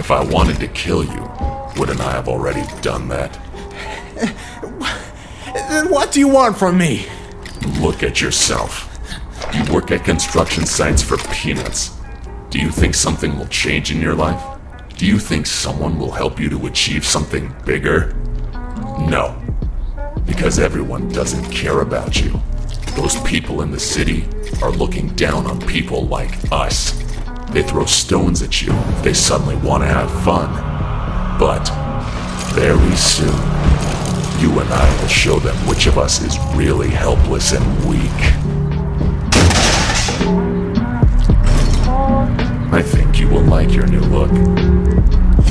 If I wanted to kill you, wouldn't I have already done that? Then what do you want from me? Look at yourself. You work at construction sites for peanuts. Do you think something will change in your life? Do you think someone will help you to achieve something bigger? No. Because everyone doesn't care about you. Those people in the city are looking down on people like us. They throw stones at you if they suddenly want to have fun. But very soon, you and I will show them which of us is really helpless and weak. I think you will like your new look.